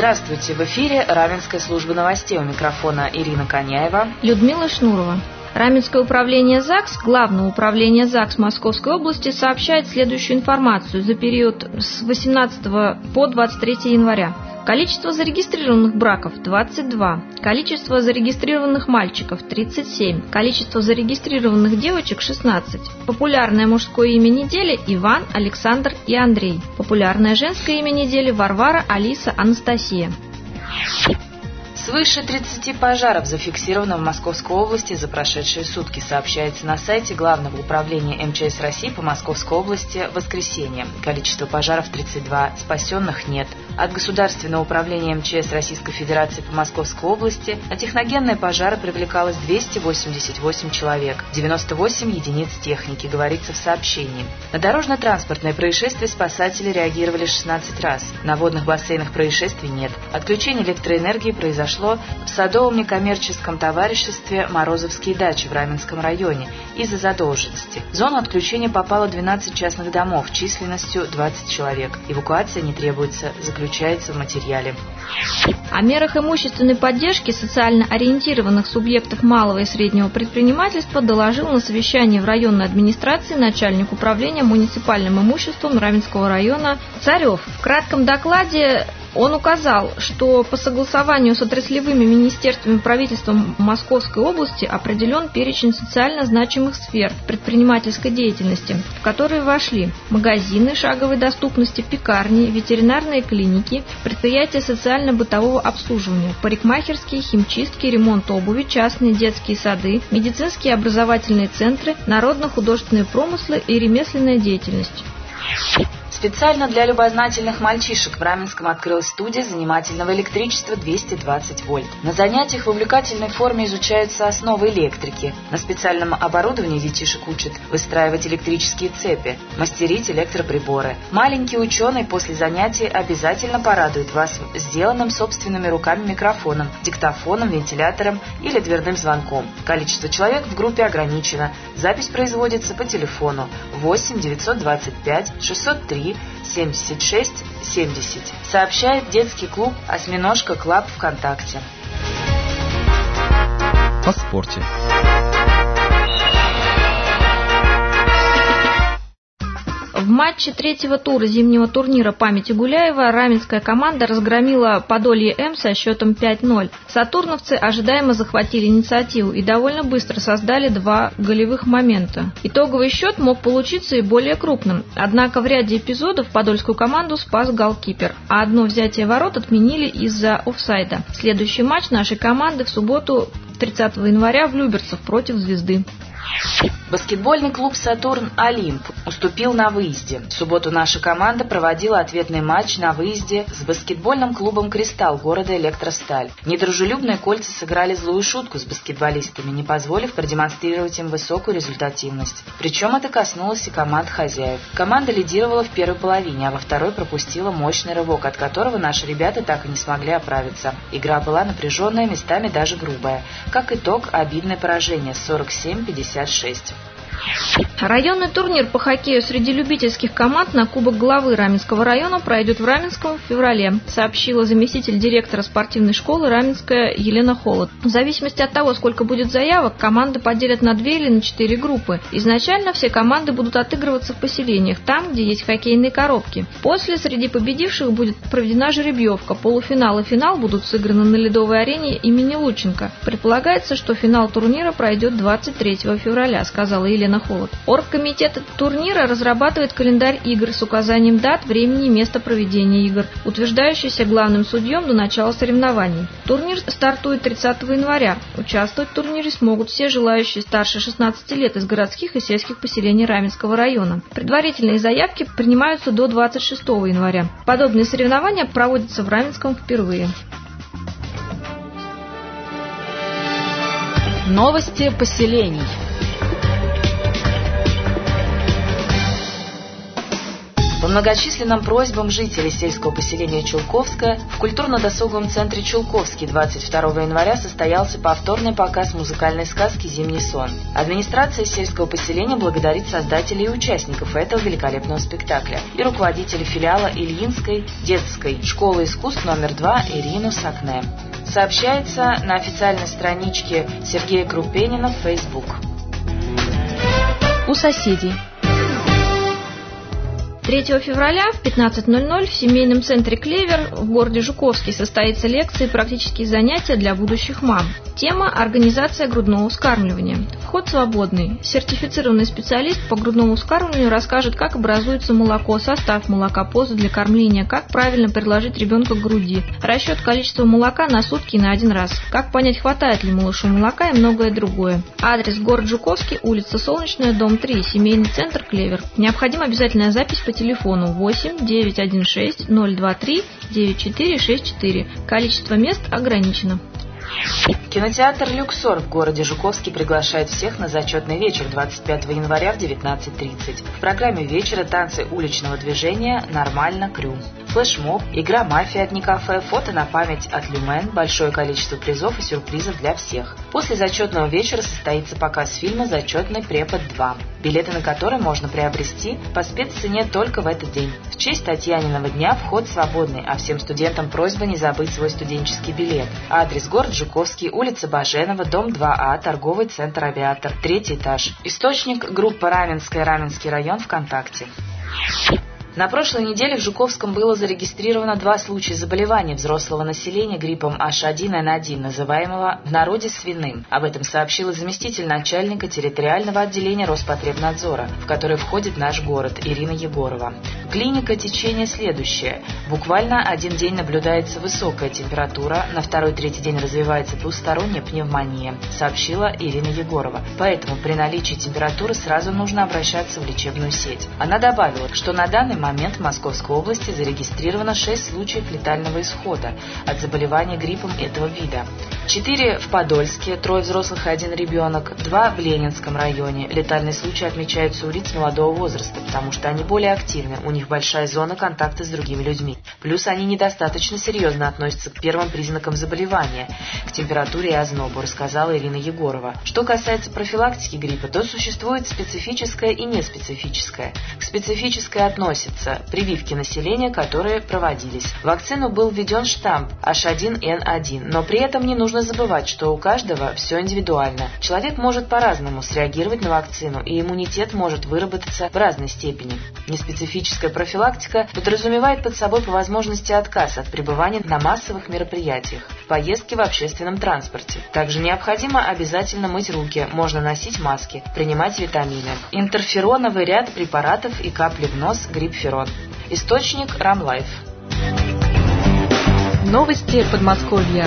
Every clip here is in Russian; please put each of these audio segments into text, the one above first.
Здравствуйте! В эфире Раменская служба новостей. У микрофона Ирина Коняева, Людмила Шнурова. Раменское управление ЗАГС, Главное управление ЗАГС Московской области сообщает следующую информацию за период с 18 по 23 января. Количество зарегистрированных браков – 22. Количество зарегистрированных мальчиков – 37. Количество зарегистрированных девочек – 16. Популярное мужское имя недели – Иван, Александр и Андрей. Популярное женское имя недели – Варвара, Алиса, Анастасия. Свыше 30 пожаров зафиксировано в Московской области за прошедшие сутки, сообщается на сайте Главного управления МЧС России по Московской области в воскресенье. Количество пожаров 32, спасенных нет. От Государственного управления МЧС Российской Федерации по Московской области на техногенные пожары привлекалось 288 человек, 98 единиц техники, говорится в сообщении. На дорожно-транспортное происшествие спасатели реагировали 16 раз. На водных бассейнах происшествий нет. Отключение электроэнергии произошло в садовом некоммерческом товариществе «Морозовские дачи» в Раменском районе из-за задолженности. В зону отключения попало 12 частных домов численностью 20 человек. Эвакуация не требуется, заключается в материале. О мерах имущественной поддержки социально ориентированных субъектов малого и среднего предпринимательства доложил на совещании в районной администрации начальник управления муниципальным имуществом Раменского района Царев. В кратком докладе он указал, что по согласованию с отраслевыми министерствами правительства Московской области определен перечень социально значимых сфер предпринимательской деятельности, в которые вошли магазины шаговой доступности, пекарни, ветеринарные клиники, предприятия социально-бытового обслуживания, парикмахерские, химчистки, ремонт обуви, частные детские сады, медицинские и образовательные центры, народно-художественные промыслы и ремесленная деятельность. Специально для любознательных мальчишек в Раменском открылась студия занимательного электричества 220 вольт. На занятиях в увлекательной форме изучаются основы электрики. На специальном оборудовании детишек учат выстраивать электрические цепи, мастерить электроприборы. Маленький ученый после занятий обязательно порадует вас сделанным собственными руками микрофоном, диктофоном, вентилятором или дверным звонком. Количество человек в группе ограничено. Запись производится по телефону 8 925 603 76 70. Сообщает детский клуб «Осьминожка Клаб» ВКонтакте. О спорте. В матче третьего тура зимнего турнира памяти Гуляева раменская команда разгромила Подолье М со счетом 5-0. Сатурновцы ожидаемо захватили инициативу и довольно быстро создали 2 голевых момента. Итоговый счет мог получиться и более крупным, однако в ряде эпизодов подольскую команду спас голкипер, а одно взятие ворот отменили из-за офсайда. Следующий матч нашей команды в субботу 30 января в Люберцах против «Звезды». Баскетбольный клуб «Сатурн Олимп» уступил на выезде. В субботу наша команда проводила ответный матч на выезде с баскетбольным клубом «Кристалл» города Электросталь. Недружелюбные кольца сыграли злую шутку с баскетболистами, не позволив продемонстрировать им высокую результативность. Причем это коснулось и команд хозяев. Команда лидировала в первой половине, а во второй пропустила мощный рывок, от которого наши ребята так и не смогли оправиться. Игра была напряженная, местами даже грубая. Как итог, обидное поражение 47-56. Районный турнир по хоккею среди любительских команд на Кубок главы Раменского района пройдет в Раменском в феврале, сообщила заместитель директора спортивной школы Раменская Елена Холод. В зависимости от того, сколько будет заявок, команды поделят на 2 или на 4 группы. Изначально все команды будут отыгрываться в поселениях, там, где есть хоккейные коробки. После среди победивших будет проведена жеребьевка. Полуфинал и финал будут сыграны на ледовой арене имени Лученко. Предполагается, что финал турнира пройдет 23 февраля, сказала Елена Холод. Оргкомитет турнира разрабатывает календарь игр с указанием дат, времени и места проведения игр, утверждающийся главным судьем до начала соревнований. Турнир стартует 30 января. Участвовать в турнире смогут все желающие старше 16 лет из городских и сельских поселений Раменского района. Предварительные заявки принимаются до 26 января. Подобные соревнования проводятся в Раменском впервые. Новости поселений. В многочисленным просьбам жителей сельского поселения Чулковское в культурно-досуговом центре Чулковский 22 января состоялся повторный показ музыкальной сказки «Зимний сон». Администрация сельского поселения благодарит создателей и участников этого великолепного спектакля и руководителя филиала Ильинской детской школы искусств номер 2 Ирину Сакне. Сообщается на официальной страничке Сергея Крупенина в Facebook. У соседей. 3 февраля в 15:00 в семейном центре «Клевер» в городе Жуковский состоится лекция и практические занятия для будущих мам. Тема – организация грудного вскармливания. Вход свободный. Сертифицированный специалист по грудному вскармливанию расскажет, как образуется молоко, состав молока, поза для кормления, как правильно приложить ребенка к груди, расчет количества молока на сутки и на один раз, как понять, хватает ли малышу молока и многое другое. Адрес – город Жуковский, улица Солнечная, дом 3, семейный центр «Клевер». Необходима обязательная запись по телефону 8 916 023 9464. Количество мест ограничено. Кинотеатр «Люксор» в городе Жуковский приглашает всех на зачетный вечер 25 января в 19:30. В программе вечера танцы уличного движения «Нормально Крю», флешмоб, игра «Мафия» от Никафе, фото на память от Люмен, большое количество призов и сюрпризов для всех. После зачетного вечера состоится показ фильма «Зачетный препод 2», билеты на который можно приобрести по спеццене только в этот день. В честь Татьяниного дня вход свободный, а всем студентам просьба не забыть свой студенческий билет. Адрес: город Жуковский, улица Баженова, дом 2А, торговый центр «Авиатор», 3-й этаж. Источник: группа «Раменская», Раменский район, ВКонтакте. На прошлой неделе в Жуковском было зарегистрировано 2 случая заболевания взрослого населения гриппом H1N1, называемого в народе свиным. Об этом сообщила заместитель начальника территориального отделения Роспотребнадзора, в который входит наш город, Ирина Егорова. Клиника течения следующее. Буквально один день наблюдается высокая температура, на 2-3 день развивается двусторонняя пневмония, сообщила Ирина Егорова. Поэтому при наличии температуры сразу нужно обращаться в лечебную сеть. Она добавила, что на данный момент в Московской области зарегистрировано 6 случаев летального исхода от заболевания гриппом этого вида. 4 в Подольске, 3 взрослых и 1 ребенок, 2 в Ленинском районе. Летальные случаи отмечаются у лиц молодого возраста, потому что они более активны, у них большая зона контакта с другими людьми. Плюс они недостаточно серьезно относятся к первым признакам заболевания, к температуре и ознобу, рассказала Ирина Егорова. Что касается профилактики гриппа, то существует специфическое и неспецифическое. К специфической относится прививки населения, которые проводились. В вакцину был введен штамп H1N1, но при этом не нужно забывать, что у каждого все индивидуально. Человек может по-разному среагировать на вакцину, и иммунитет может выработаться в разной степени. Неспецифическая профилактика подразумевает под собой по возможности отказ от пребывания на массовых мероприятиях, поездки в общественном транспорте. Также необходимо обязательно мыть руки, можно носить маски, принимать витамины. Интерфероновый ряд препаратов и капли в нос Гриппферон. Источник: Рамлайф. Новости Подмосковья.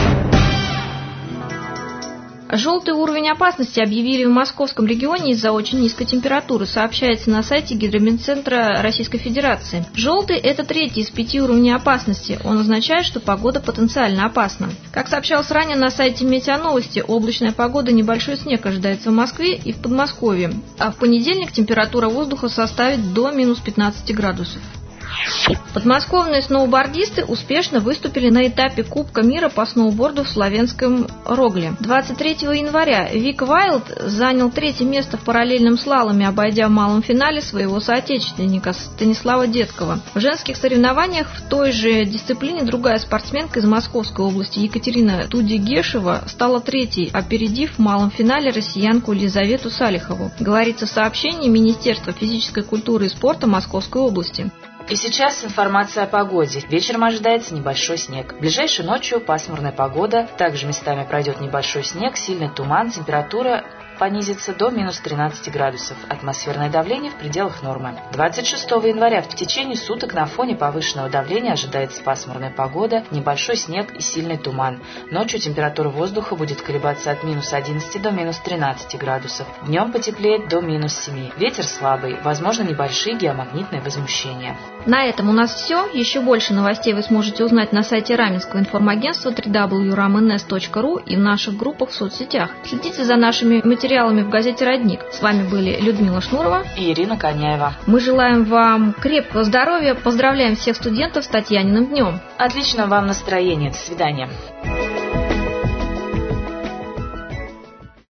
Желтый уровень опасности объявили в Московском регионе из-за очень низкой температуры, сообщается на сайте Гидромедцентра Российской Федерации. Желтый – это 3-й из 5 уровней опасности. Он означает, что погода потенциально опасна. Как сообщалось ранее на сайте Метеоновости, облачная погода, небольшой снег ожидается в Москве и в Подмосковье. А в понедельник температура воздуха составит до минус 15 градусов. Подмосковные сноубордисты успешно выступили на этапе Кубка мира по сноуборду в Славянском Рогле. 23 января Вик Вайлд занял 3-е место в параллельном слаломе, обойдя в малом финале своего соотечественника Станислава Деткова. В женских соревнованиях в той же дисциплине другая спортсменка из Московской области Екатерина Туди-Гешева стала 3-й, опередив в малом финале россиянку Елизавету Салихову, говорится в сообщении Министерства физической культуры и спорта Московской области. И сейчас информация о погоде. Вечером ожидается небольшой снег. Ближайшей ночью пасмурная погода, также местами пройдет небольшой снег, сильный туман, температура понизится до минус 13 градусов. Атмосферное давление в пределах нормы. 26 января в течение суток на фоне повышенного давления ожидается пасмурная погода, небольшой снег и сильный туман. Ночью температура воздуха будет колебаться от минус 11 до минус 13 градусов. Днем потеплеет до минус 7. Ветер слабый, возможно небольшие геомагнитные возмущения. На этом у нас все. Еще больше новостей вы сможете узнать на сайте Раменского информагентства www.ramenes.ru и в наших группах в соцсетях. Следите за нашими материалами материалами в газете «Родник». С вами были Людмила Шнурова и Ирина Коняева. Мы желаем вам крепкого здоровья, поздравляем всех студентов с Татьяниным днем. Отличного вам настроения. До свидания.